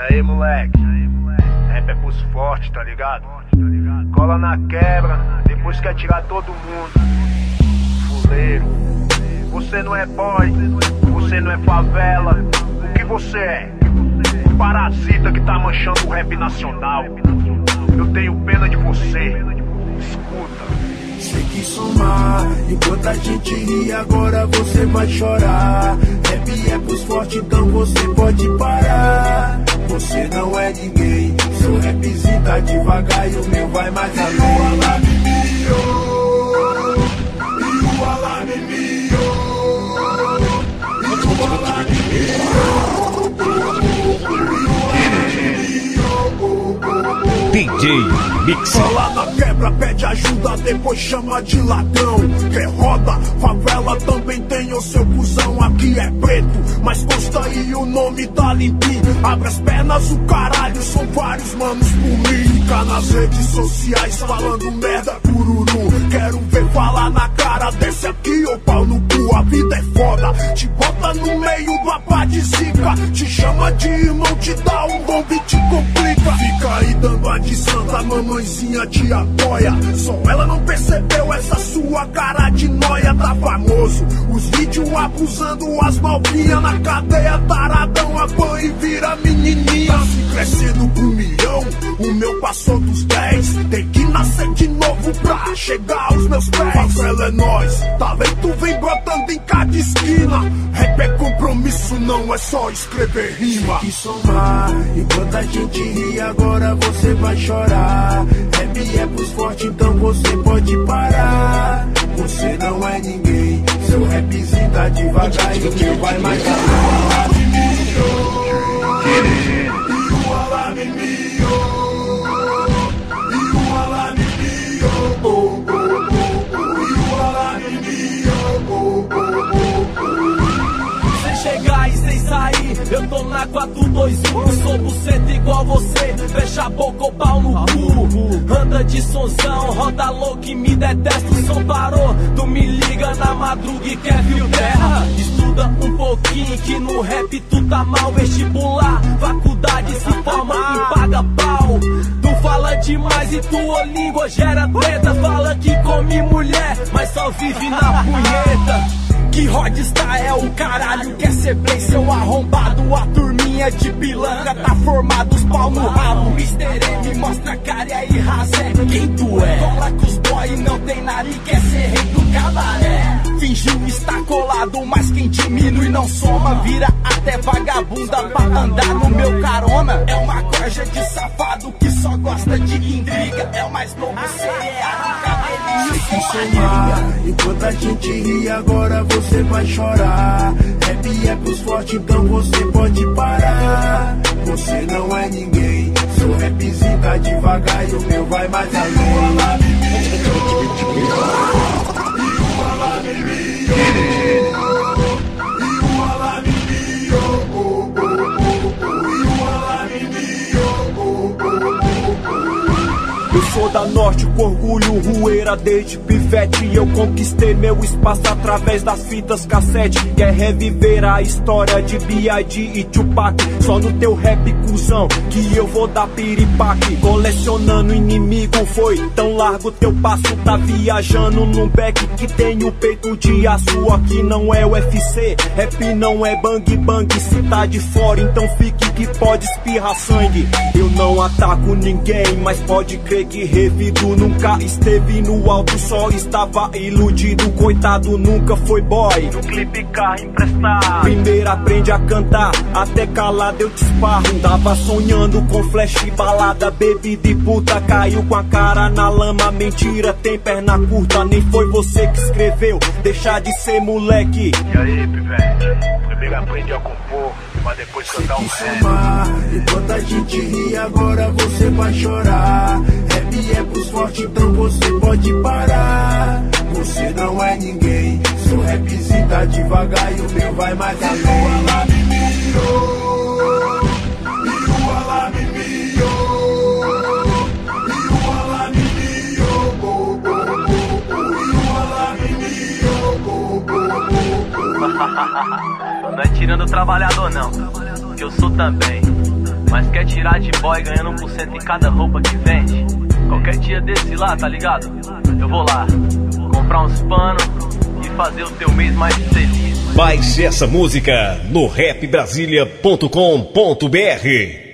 aí, moleque? Rap é pros fortes, tá ligado? Cola na quebra, depois quer tirar todo mundo. Fuleiro, você não é boy, você não é favela. O que você é? Um parasita que tá manchando o rap nacional. Eu tenho pena de você. Escuta. Sei que somar, enquanto a gente ri agora você vai chorar. Rap é pros fortes, então você pode parar. Você não é ninguém, seu rapzinho tá devagar e o meu vai mais além. E o alarme miou, e o alarme miou, e o alarme DJ Mix. Fala na quebra, pede ajuda, depois chama de ladrão. Quer roda, favela também tem o seu cuzão. Aqui é preto, mas consta aí o nome tá limpinho. Abre as pernas, o caralho, são vários manos por mim. Fica nas redes sociais falando merda, cururu. Quero ver falar na cara desse aqui, ô pau no cu. A vida é foda, te bota no meio do apá de zica. Te chama de irmão, te dá um bombe e te complica. Fica aí dando a de santa, a mamãezinha te apoia. Só ela não percebeu essa sua cara de nóia. Tá famoso, os vídeos abusando as novinhas na cadeia. Taradão apanha e vira menininha. Tá se crescendo com 1 milhão, o meu passou dos 10. Tem que nascer de novo pra chegar aos meus pés. Favela é nós, talento vem brotando em cada esquina. Rap é compromisso, não é só escrever rima. E somar, enquanto a gente ri agora você vai chorar. Rap é pros fortes, então você pode parar. Você não é ninguém, seu rapzinho tá devagar e o meu vai mais além. E o alarme miou, e o alarme miou, e o alarme miou. Sem chegar e sem sair, eu tô na 421. Eu sou buceta igual você, fecha a boca ou pau no cu. Anda de sonzão, roda louco e me detesta. O som parou, tu me liga na madruga e quer fio terra. Estuda um pouquinho que no rap tu tá mal. Vestibular, faculdade se forma e paga pau. Tu fala demais e tua língua gera treta. Fala que come mulher, mas só vive na punheta. Que rodstar é o caralho, quer ser bem seu arrombado. A turminha de pilanga tá formado, os pau no rabo. Mr. M mostra a cara e aí rasé quem tu é. Cola com os boy, não tem nariz, quer ser rei do cabaré. Fingiu estar colado, mas quem diminui não soma. Vira até vagabunda pra andar no meu carona. É uma corja de safado que só gosta de intriga. É o mais novo cereal, cabelinho sem somar. Enquanto a gente ri agora você vai chorar. Rap é pros fortes, então você pode parar. Você não é ninguém, seu rapzinho tá devagar e o meu vai mais além. E o alarme miou, e o alarme miou, e o alarme miou, e o alarme miou. Eu sou da Norte com orgulho, rueira desde pivete. Eu conquistei meu espaço através das fitas cassete. Quer reviver a história de B.I.G. e Tupac? Só no teu rap, cuzão, que eu vou dar piripaque. Colecionando inimigo, foi tão largo teu passo. Tá viajando num beck que tem o peito de aço. Aqui não é UFC, rap não é bang bang. Se tá de fora, então fique que pode espirrar sangue. Eu não ataco ninguém, mas pode crer que revido nunca esteve no alto, só estava iludido. Coitado, nunca foi boy. No clipe carro emprestado. Primeiro aprende a cantar, até calado eu te esparro. Tava sonhando com flash, balada, bebida e puta. Caiu com a cara na lama, mentira, tem perna curta. Nem foi você que escreveu, deixa de ser moleque. E aí, pivete? Primeiro aprende a compor, pra depois cantar um rap. Enquanto a gente ri agora você vai chorar. Rap é pros fortes, então você pode parar. Você não é ninguém, seu rapzinho tá devagar e o meu vai mais além. E o alarme miou, e o alarme miou, e o alarme miou, e o alarme miou. Não é tirando o trabalhador não, que eu sou também. mas quer tirar de boy ganhando 1% em cada roupa que vende. Qualquer dia desse lá, tá ligado? Eu vou lá, comprar uns panos e fazer o teu mês mais feliz. Baixe essa música no rapbrasilia.com.br.